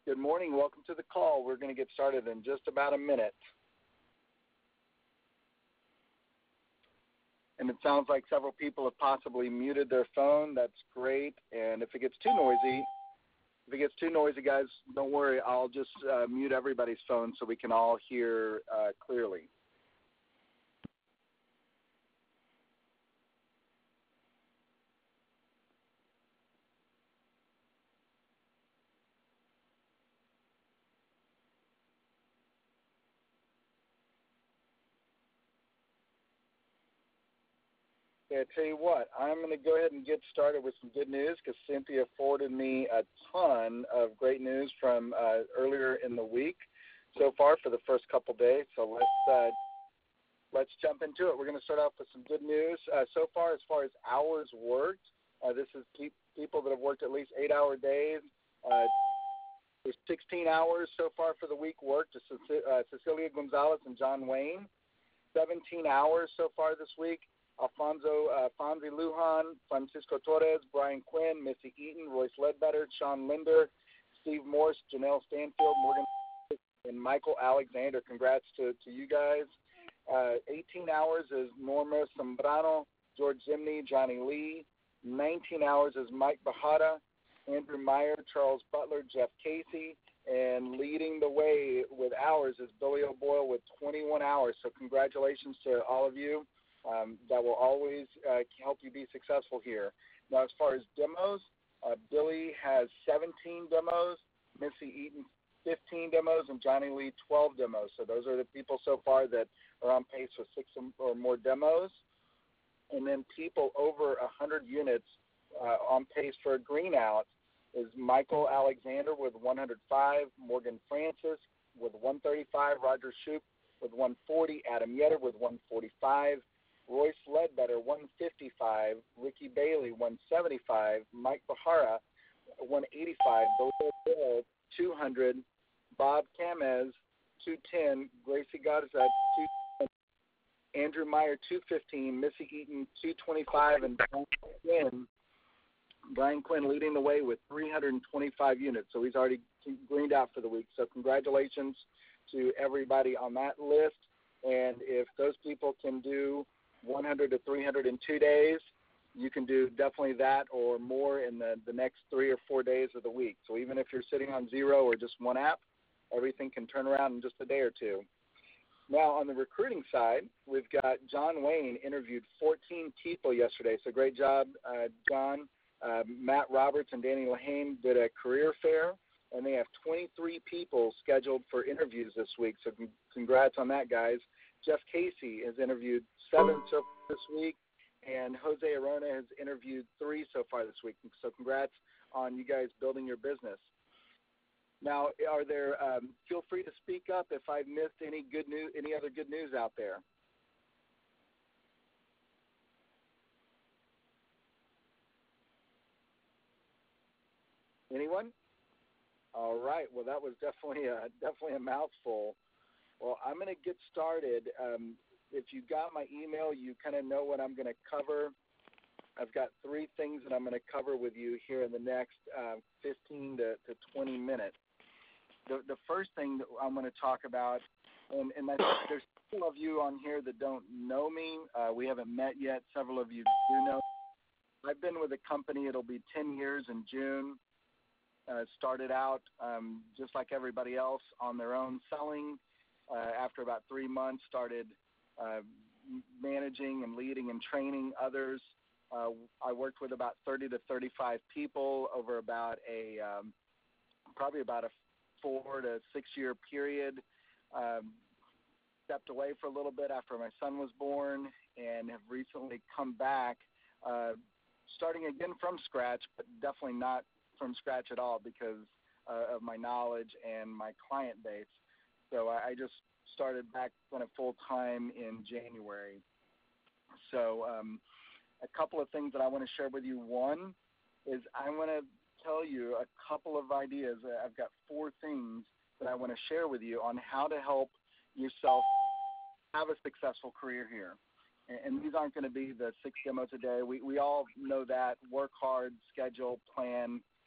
Good morning. Welcome to the call. We're going to get started in just about a minute. And it sounds like several people have possibly muted their phone. That's great. And if it gets too noisy, guys, don't worry. I'll just mute everybody's phone so we can all hear clearly. Okay, I tell you what, I'm going to go ahead and get started with some good news because Cynthia forwarded me a ton of great news from earlier in the week so far for the first couple days. So let's jump into it. We're going to start off with some good news. So far, as far as hours worked, this is people that have worked at least 8-hour days. There's 16 hours so far for the week worked to Cecilia Gonzalez and John Wayne. 17 hours so far this week. Fonzie Lujan, Francisco Torres, Brian Quinn, Missy Eaton, Royce Ledbetter, Sean Linder, Steve Morse, Janelle Stanfield, Morgan, and Michael Alexander. Congrats to you guys. 18 hours is Norma Zambrano, George Zimney, Johnny Lee. 19 hours is Mike Bajada, Andrew Meyer, Charles Butler, Jeff Casey. And leading the way with hours is Billy O'Boyle with 21 hours. So congratulations to all of you. That will always help you be successful here. Now, as far as demos, Billy has 17 demos, Missy Eaton 15 demos, and Johnny Lee 12 demos. So those are the people so far that are on pace with 6 or more demos. And then people over 100 units on pace for a green out is Michael Alexander with 105, Morgan Francis with 135, Roger Shoup with 140, Adam Yetter with 145, Royce Ledbetter, 155, Ricky Bailey, 175, Mike Bahara, 185, Bill, 200, Bob Camez, 210, Gracie Garza, 210, Andrew Meyer, 215, Missy Eaton, 225, and Brian Quinn leading the way with 325 units. So he's already greened out for the week. So congratulations to everybody on that list. And if those people can do 100 to 300 in 2 days, you can do definitely that or more in the next 3 or 4 days of the week. So even if you're sitting on 0 or just one app, everything can turn around in just a day or two. Now, on the recruiting side, we've got John Wayne interviewed 14 people yesterday. So great job, John. Matt Roberts and Danny Lehane did a career fair, and they have 23 people scheduled for interviews this week. So congrats on that, guys. Jeff Casey has interviewed 7 so far this week, and Jose Arona has interviewed 3 so far this week. So congrats on you guys building your business. Now, feel free to speak up if I've missed any good news, any other good news out there. Anyone? All right. Well, that was definitely a mouthful. Well, I'm going to get started. If you got my email, you kind of know what I'm going to cover. I've got 3 things that I'm going to cover with you here in the next 15 to 20 minutes. The first thing that I'm going to talk about, and I think there's several of you on here that don't know me. We haven't met yet. Several of you do know. I've been with the company. It'll be 10 years in June. Started out just like everybody else on their own selling. After about 3 months, started managing and leading and training others. I worked with about 30 to 35 people over about probably about a 4 to 6 year period. Stepped away for a little bit after my son was born and have recently come back, starting again from scratch, but definitely not from scratch at all because of my knowledge and my client base. So I just started back kind of full-time in January. So a couple of things that I want to share with you. One is I want to tell you a couple of ideas. I've got 4 things that I want to share with you on how to help yourself have a successful career here. And these aren't going to be the 6 demos a day. We all know that. Work hard, schedule, plan,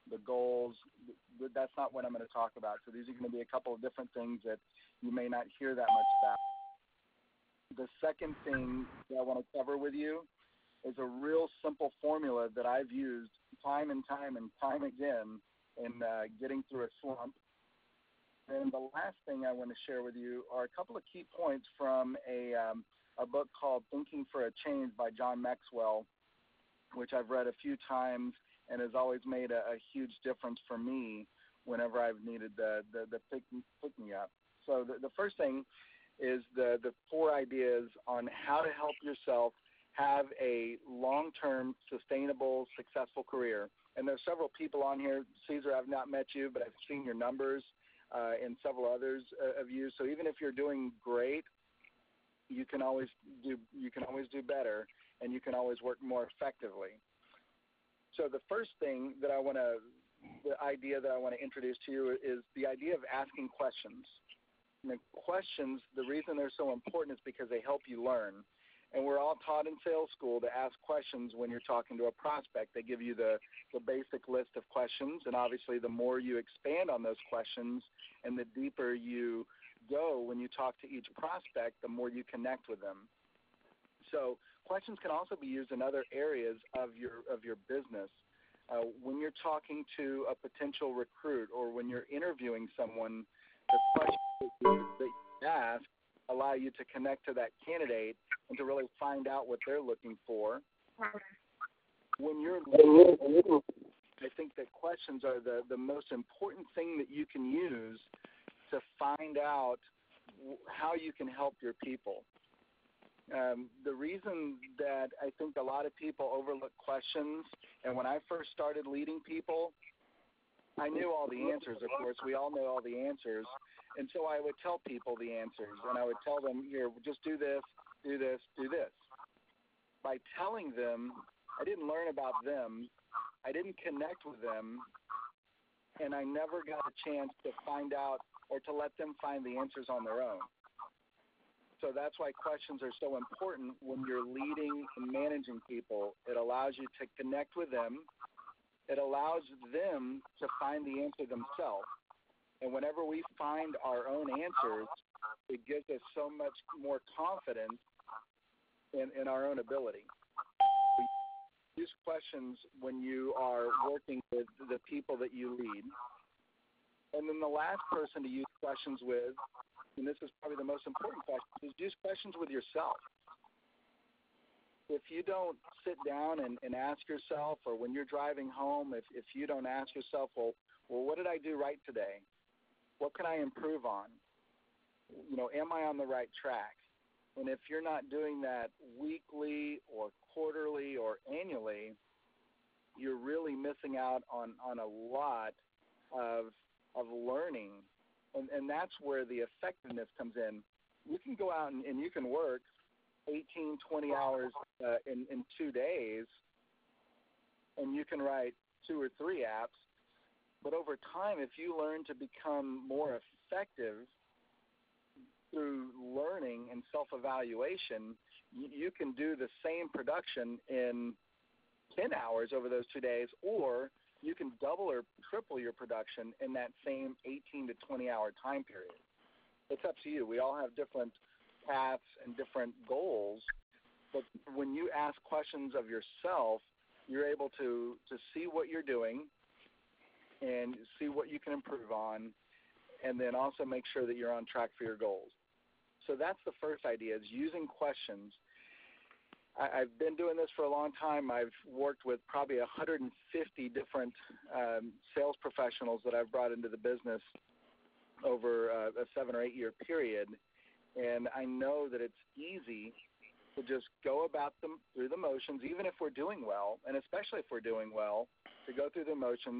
the goals. That's not what I'm going to talk about. So these are going to be a couple of different things that you may not hear that much about. The second thing that I want to cover with you is a real simple formula that I've used time and time again in getting through a slump. And the last thing I want to share with you are a couple of key points from a book called Thinking for a Change by John Maxwell, which I've read a few times and has always made a huge difference for me whenever I've needed the pick-me-up. So the first thing is the 4 ideas on how to help yourself have a long-term, sustainable, successful career. And there's several people on here. Caesar, I've not met you, but I've seen your numbers and several others of you. So even if you're doing great, you can always do better, and you can always work more effectively. So the first thing that the idea that I want to introduce to you is the idea of asking questions. And the questions, the reason they're so important is because they help you learn. And we're all taught in sales school to ask questions when you're talking to a prospect. They give you the basic list of questions, and obviously the more you expand on those questions and the deeper you go when you talk to each prospect, the more you connect with them. So questions can also be used in other areas of your business. When you're talking to a potential recruit or when you're interviewing someone, the questions that you ask allow you to connect to that candidate and to really find out what they're looking for. When you're leading, I think that questions are the most important thing that you can use to find out how you can help your people. The reason that I think a lot of people overlook questions, and when I first started leading people, I knew all the answers, of course. We all know all the answers. And so I would tell people the answers, and I would tell them, here, just do this, do this, do this. By telling them, I didn't learn about them, I didn't connect with them, and I never got a chance to find out or to let them find the answers on their own. So that's why questions are so important when you're leading and managing people. It allows you to connect with them. It allows them to find the answer themselves. And whenever we find our own answers, it gives us so much more confidence in our own ability. Use questions when you are working with the people that you lead. And then the last person to use questions with, and this is probably the most important question, is use questions with yourself. If you don't sit down and ask yourself, or when you're driving home, if you don't ask yourself, well, what did I do right today? What can I improve on? Am I on the right track? And if you're not doing that weekly or quarterly or annually, you're really missing out on a lot of learning. And that's where the effectiveness comes in. You can go out and you can work 18, 20 hours in 2 days, and you can write 2 or 3 apps. But over time, if you learn to become more effective through learning and self-evaluation, you can do the same production in 10 hours over those 2 days, or you can double or triple your production in that same 18 to 20-hour time period. It's up to you. We all have different paths and different goals, but when you ask questions of yourself, you're able to see what you're doing and see what you can improve on, and then also make sure that you're on track for your goals. So that's the first idea, is using questions. I've been doing this for a long time. I've worked with probably 150 different sales professionals that I've brought into the business over a 7 or 8 year period, and I know that it's easy to just go about them through the motions, even if we're doing well, and especially if we're doing well, to go through the motions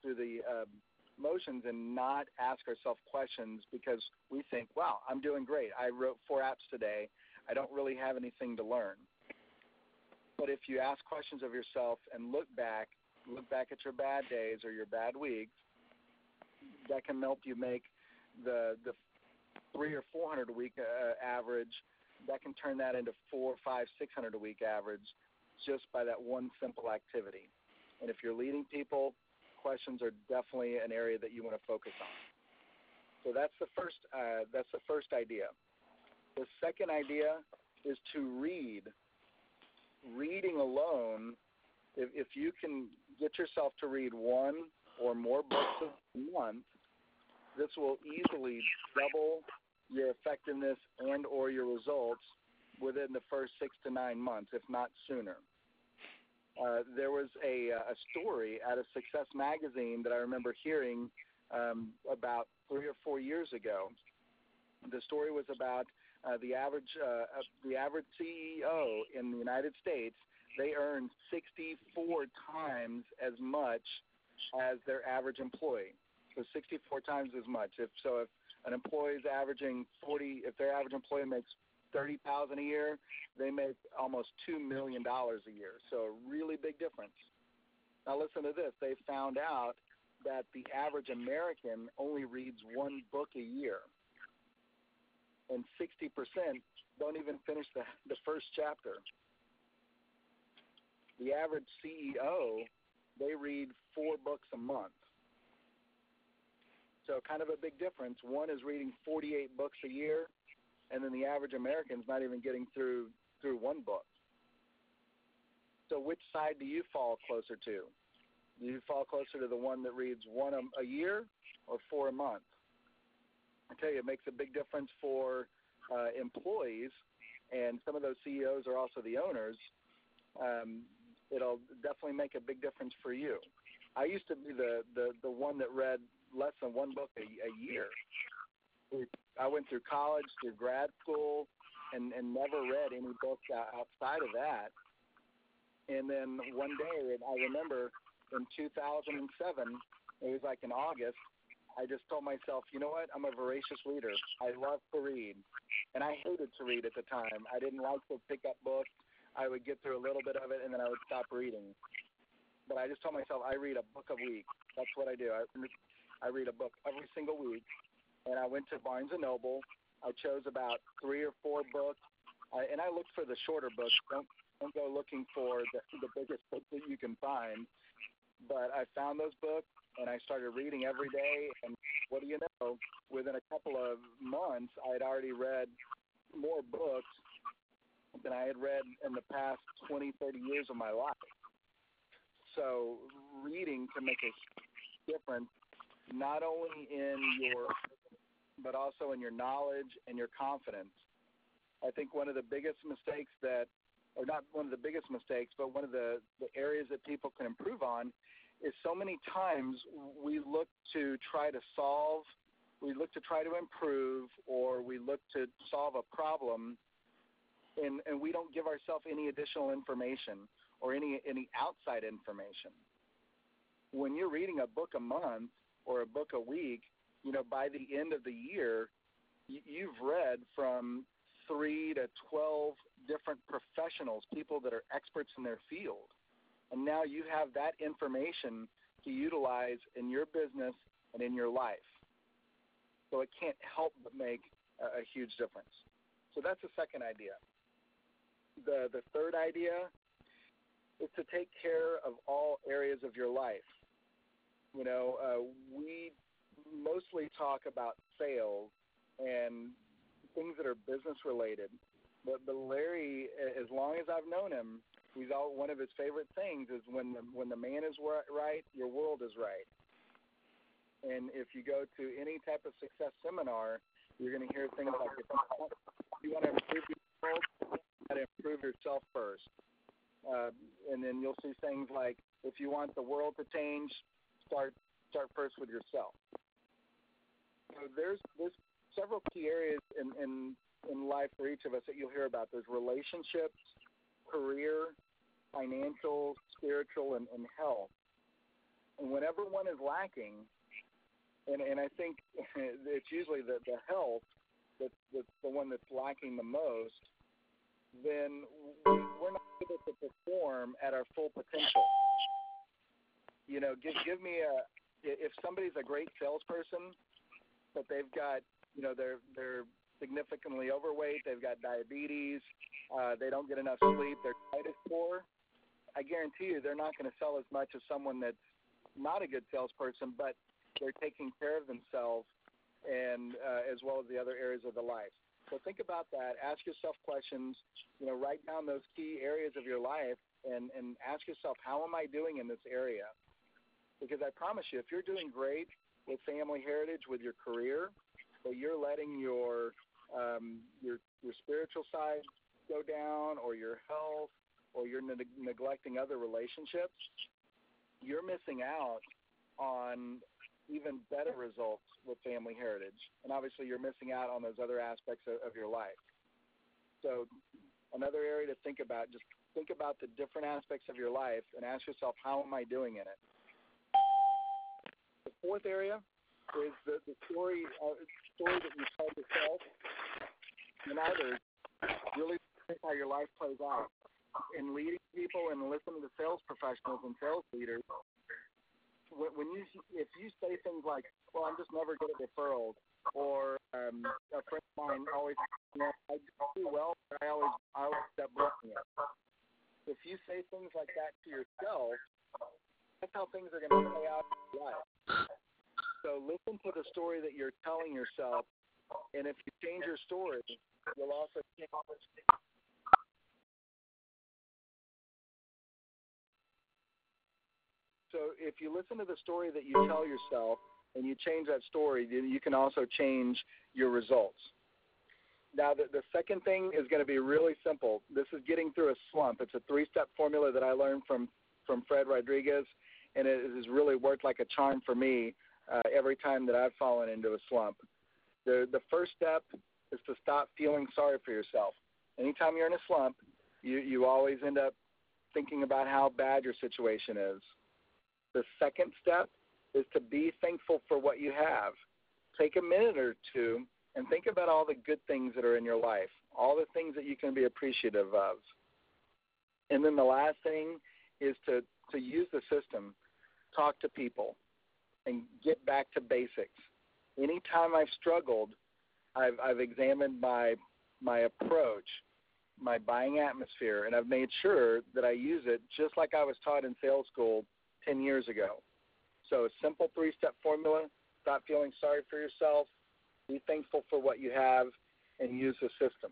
and not ask ourselves questions because we think, wow, I'm doing great. I wrote 4 apps today. I don't really have anything to learn. But if you ask questions of yourself and look back at your bad days or your bad weeks, that can help you make the 300 or 400 a week average. That can turn that into 400, 500, 600 a week average just by that one simple activity. And if you're leading people, questions are definitely an area that you want to focus on. So that's the first idea. The second idea is to read. Reading alone, if you can get yourself to read one or more books a month, this will easily double your effectiveness and or your results within the first 6 to 9 months, if not sooner. There was a story out of Success Magazine that I remember hearing about 3 or 4 years ago. The story was about the average CEO in the United States. They earn 64 times as much as their average employee. So 64 times as much. If an employee is averaging 40, if their average employee makes $30,000 a year, they make almost $2 million a year. So a really big difference. Now listen to this. They found out that the average American only reads one book a year, and 60% don't even finish the first chapter. The average CEO, they read 4 books a month. So kind of a big difference. One is reading 48 books a year, and then the average American's not even getting through one book. So which side do you fall closer to? Do you fall closer to the one that reads 1 a year or 4 a month? I tell you, it makes a big difference for employees, and some of those CEOs are also the owners. It'll definitely make a big difference for you. I used to be the one that read less than 1 book a year. I went through college, through grad school, and never read any books outside of that. And then one day, I remember in 2007, it was like in August, I just told myself, you know what, I'm a voracious reader. I love to read. And I hated to read at the time. I didn't like to pick up books. I would get through a little bit of it, and then I would stop reading. But I just told myself I read a book a week. That's what I do. I read a book every single week. And I went to Barnes & Noble. I chose about 3 or 4 books. And I looked for the shorter books. Don't go looking for the biggest book that you can find. But I found those books, and I started reading every day. And what do you know? Within a couple of months, I had already read more books than I had read in the past 20, 30 years of my life. So reading can make a difference, not only but also in your knowledge and your confidence. I think one of the biggest mistakes or not one of the biggest mistakes, but one of the areas that people can improve on is so many times we look to try to solve, we look to try to improve, or we look to solve a problem, and we don't give ourselves any additional information or any outside information. When you're reading a book a month or a book a week, by the end of the year, you've read from 3 to 12 different professionals, people that are experts in their field. And now you have that information to utilize in your business and in your life. So it can't help but make a huge difference. So that's the second idea. The third idea is to take care of all areas of your life. We mostly talk about sales and things that are business related. But Larry, as long as I've known him, one of his favorite things is when the man is right, your world is right. And if you go to any type of success seminar, you're going to hear things like, if you want to improve your world, you got to improve yourself first. And then you'll see things like, if you want the world to change, start first with yourself. So there's several key areas in life for each of us that you'll hear about. There's relationships, career, financial, spiritual, and health. And whenever one is lacking, and I think it's usually the health that's the one that's lacking the most, then we're not able to perform at our full potential. Give me if somebody's a great salesperson, but they've got, they're significantly overweight, they've got diabetes, they don't get enough sleep, they're diet poor, I guarantee you they're not going to sell as much as someone that's not a good salesperson, but they're taking care of themselves and as well as the other areas of the life. So think about that. Ask yourself questions. Write down those key areas of your life and ask yourself, how am I doing in this area? Because I promise you, if you're doing great with Family Heritage, with your career, but you're letting your spiritual side go down, or your health, or you're neglecting other relationships, you're missing out on even better results with Family Heritage. And obviously you're missing out on those other aspects of your life. So another area to think about, just think about the different aspects of your life and ask yourself, how am I doing in it? The fourth area is the story that you tell yourself and others. Really think how your life plays out. In leading people and listening to sales professionals and sales leaders, if you say things like, well, I'm just never good at referrals, or a friend of mine always, I do well, but I always end up blowing it. If you say things like that to yourself, that's how things are going to play out in your life. So listen to the story that you're telling yourself, and if you change your story, you'll also change. So if you listen to the story that you tell yourself and you change that story, then you can also change your results. Now, the second thing is going to be really simple. This is getting through a slump. It's a 3-step formula that I learned from Fred Rodriguez, and it has really worked like a charm for me every time that I've fallen into a slump. The first step is to stop feeling sorry for yourself. Anytime you're in a slump, you always end up thinking about how bad your situation is. The second step is to be thankful for what you have. Take a minute or two and think about all the good things that are in your life, all the things that you can be appreciative of. And then the last thing is to use the system, talk to people, and get back to basics. Anytime I've struggled, I've examined my approach, my buying atmosphere, and I've made sure that I use it just like I was taught in sales school 10 years ago. So a simple 3-step formula: stop feeling sorry for yourself, be thankful for what you have, and use the system.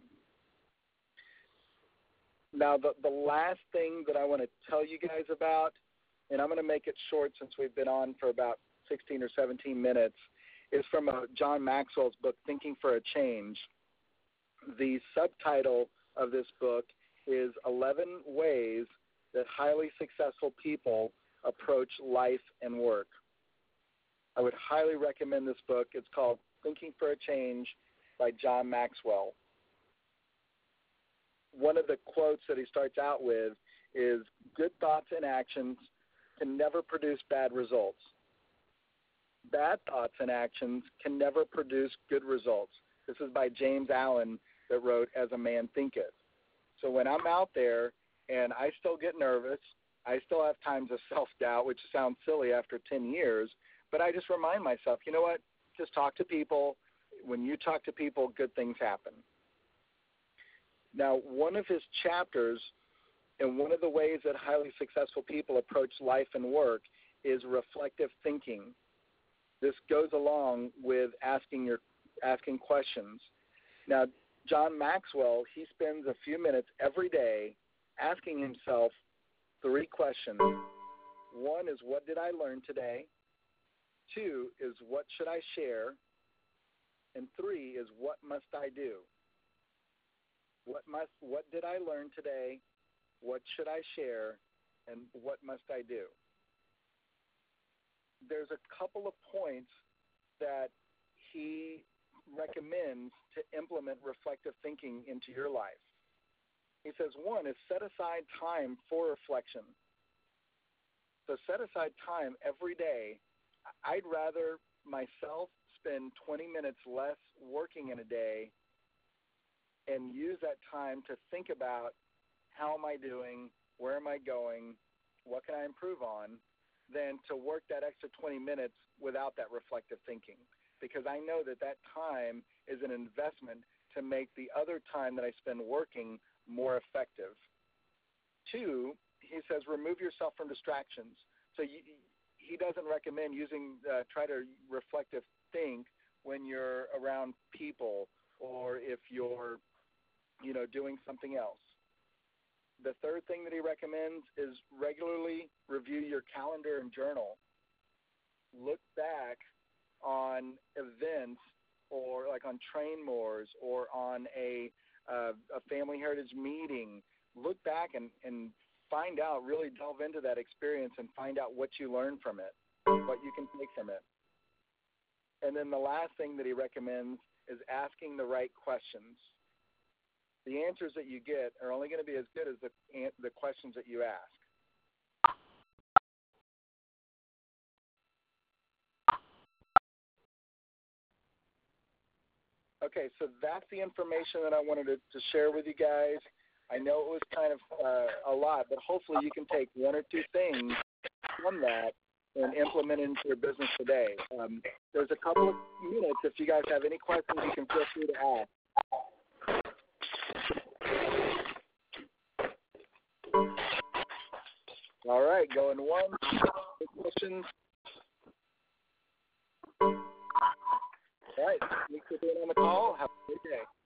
Now, the last thing that I want to tell you guys about, and I'm going to make it short since we've been on for about 16 or 17 minutes, is from John Maxwell's book, Thinking for a Change. The subtitle of this book is 11 Ways That Highly Successful People Approach Life and Work. I would highly recommend this book. It's called Thinking for a Change by John Maxwell. One of the quotes that he starts out with is, good thoughts and actions can never produce bad results. Bad thoughts and actions can never produce good results. This is by James Allen that wrote As a Man Thinketh. So when I'm out there and I still get nervous, I still have times of self-doubt, which sounds silly after 10 years, but I just remind myself, you know what, just talk to people. When you talk to people, good things happen. Now, one of his chapters, and one of the ways that highly successful people approach life and work, is reflective thinking. This goes along with asking questions. Now, John Maxwell, he spends a few minutes every day asking himself 3 questions. 1 is, what did I learn today? 2 is, what should I share? And 3 is, what must I do? What did I learn today? What should I share? And what must I do? There's a couple of points that he recommends to implement reflective thinking into your life. He says 1 is set aside time for reflection. So set aside time every day. I'd rather myself spend 20 minutes less working in a day and use that time to think about how am I doing, where am I going, what can I improve on, than to work that extra 20 minutes without that reflective thinking. Because I know that time is an investment to make the other time that I spend working more effective. 2, he says, remove yourself from distractions. So he he doesn't recommend using try to reflective think when you're around people or if you're, doing something else. The third thing that he recommends is regularly review your calendar and journal. Look back on events or like on train moors or on a family heritage meeting. Look back and find out, really delve into that experience and find out what you learned from it, what you can take from it. And then the last thing that he recommends is asking the right questions. The answers that you get are only going to be as good as the questions that you ask. Okay, so that's the information that I wanted to share with you guys. I know it was kind of a lot, but hopefully you can take one or two things from that and implement it into your business today. There's a couple of minutes. If you guys have any questions, you can feel free to ask. All right, going once. Questions? All right, thanks for being on the call. Have a good day.